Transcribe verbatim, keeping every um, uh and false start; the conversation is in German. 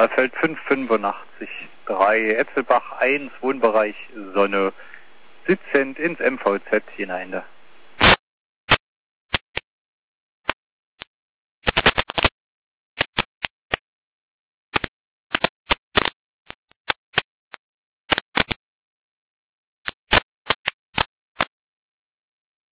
Feld fünf fünfundachtzig drei, Etzelbach eins, Wohnbereich Sonne, sitzend ins M V Z hinein.